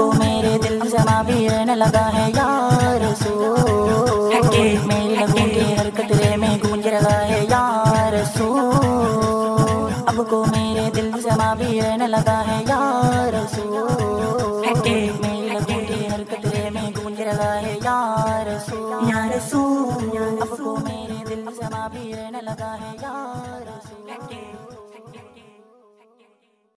को मेरे दिल जमा भी रहने लगा है यार रसूल, मेरी लगों की हर कतरे में गूंज रहा है यार रसूल। अब को मेरे दिल जमा भी रहने लगा है यार रसूल, मेरी लगों की हर कतरे में गूंज रहा है यार रसूल, या रसूल। अब को मेरे दिल जमा भी रहने लगा है यार